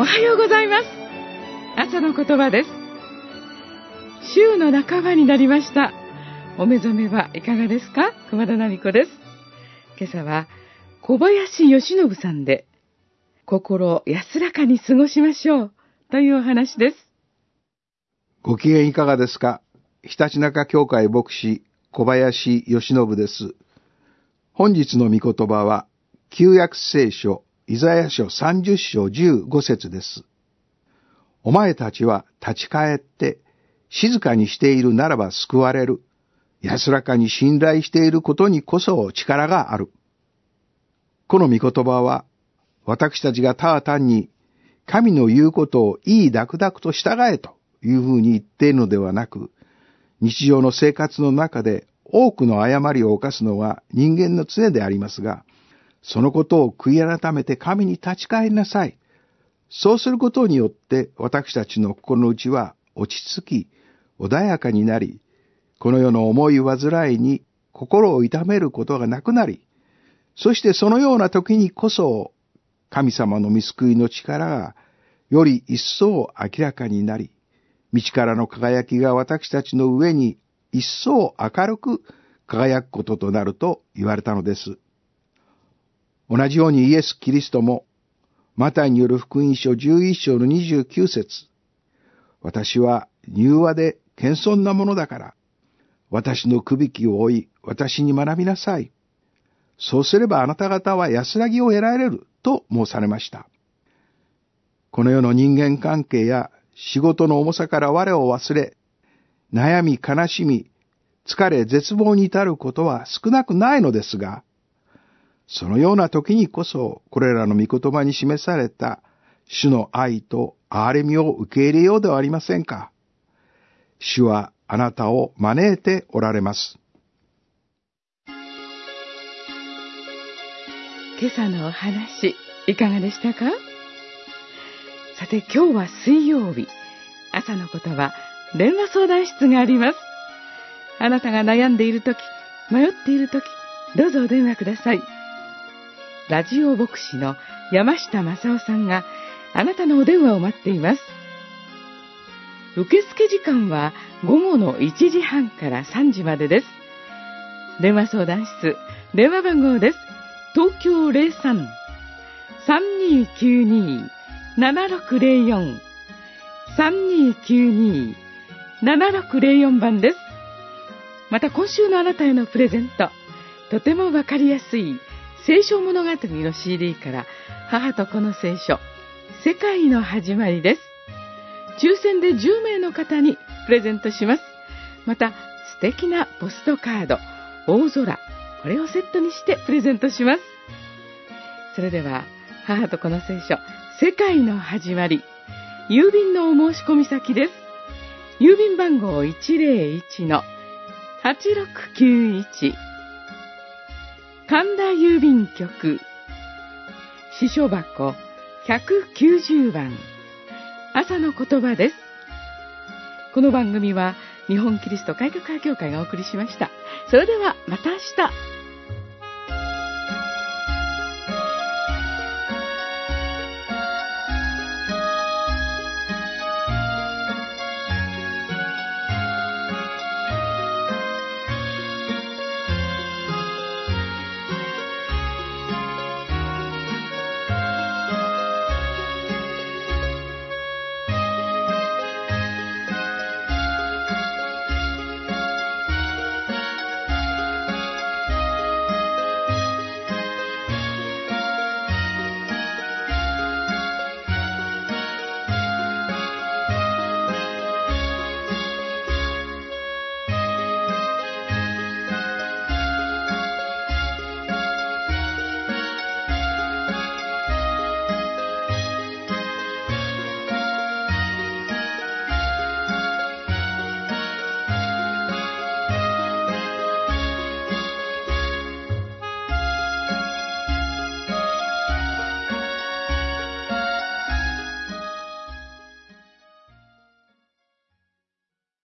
はようございます。朝の言葉です。週の半ばになりました。お目覚めはいかがですか？熊田奈美子です。今朝は小林義信さんで、心を安らかに過ごしましょうというお話です。 ご機嫌いかがですか？ひたちなか教会牧師小林義信です。本日の御言葉は旧約聖書イザヤ書30章15節です。お前たちは立ち返って静かにしているならば救われる。安らかに信頼していることにこそ力がある。この御言葉は私たちがただ単に神の言うことをいいだくだくと従えというふうに言っているのではなく、日常の生活の中で多くの誤りを犯すのは人間の常でありますが、そのことを悔い改めて神に立ち返りなさい。そうすることによって私たちの心の内は落ち着き、穏やかになり、この世の重い煩いに心を痛めることがなくなり、そしてそのような時にこそ神様の御救いの力がより一層明らかになり、道からの輝きが私たちの上に一層明るく輝くこととなると言われたのです。同じようにイエス・キリストも、マタイによる福音書11章の29節、私は柔和で謙遜なものだから、私のくびきを追い、私に学びなさい。そうすればあなた方は安らぎを得られると申されました。この世の人間関係や仕事の重さから我を忘れ、悩み悲しみ、疲れ絶望に至ることは少なくないのですが、そのような時にこそ、これらの御言葉に示された主の愛と憐れみを受け入れようではありませんか。主はあなたを招いておられます。 今朝のお話、いかがでしたか？さて、今日は水曜日。朝の言葉、電話相談室があります。あなたが悩んでいるとき、迷っているとき、どうぞお電話ください。ラジオ牧師の山下正夫さんがあなたのお電話を待っています。受付時間は午後の1時半から3時までです。電話相談室、電話番号です。東京 03-3292-7604 3292-7604 番です。また今週のあなたへのプレゼント、とてもわかりやすい聖書物語の CD から母と子の聖書、世界の始まりです。抽選で10名の方にプレゼントします。また素敵なポストカード、大空、これをセットにしてプレゼントします。それでは母と子の聖書、世界の始まり、郵便のお申し込み先です。郵便番号 101-8691 神田郵便局、支所箱190番、朝の言葉です。この番組は日本キリスト改革派教会がお送りしました。それではまた明日。